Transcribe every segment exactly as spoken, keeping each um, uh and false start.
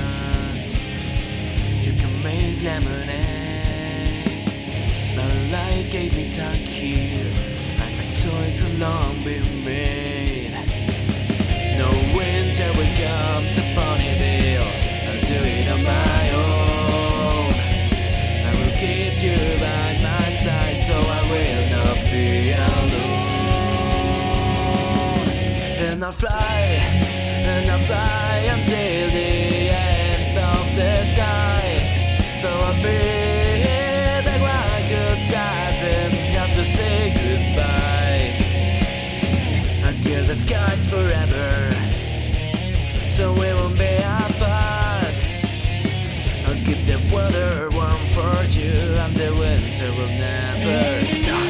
lemons. You can make lemonade. My life gave me turkey, and my choice alone been made. No winter will come to Ponyville. I'll do it on my own. I will keep you by my side, so I will not be alone. And I'll fly, and I'll fly until the end of the sky. So I'll be back when you doesn't have to say goodbye. I'll give the skies forever, so we won't be apart. I'll keep the weather warm for you, and the winter will never start.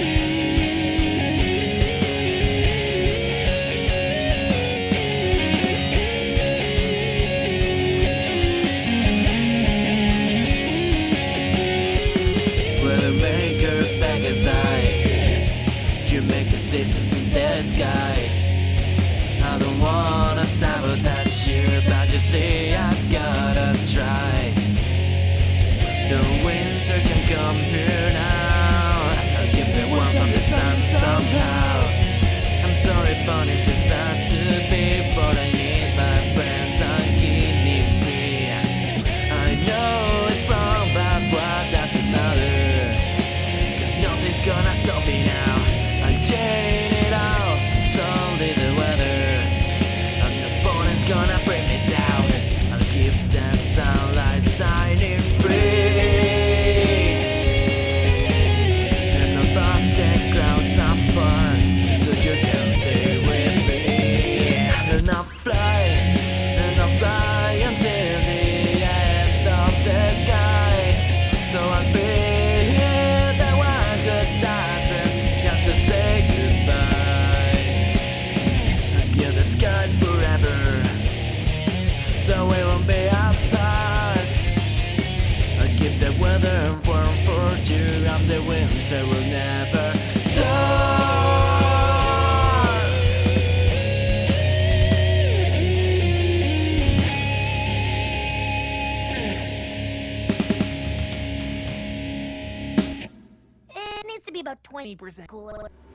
Weathermakers back aside, you make the seasons in the sky. I don't wanna sabotage you, but you see I've gotta try. The winter can come here now. I'll give the warmth from the sun somehow. I'm sorry, bunnies, this has to be, but I need my friends and he needs me. I know it's wrong, but what does it matter? Cause nothing's gonna stop me now. I'm chain it out, it's only the weather. And the bonus gonna bring me down. I'll keep the sunlight shining free. And the frosted clouds are fun, so you can stay with me. And I'll fly, and I'll fly until the end of the sky. So I'll be the one who doesn't have to say goodbye. I'll give the skies forever, so we won't be apart. I'll keep the weather warm for you, and the winter will never start. It needs to be about twenty percent cooler.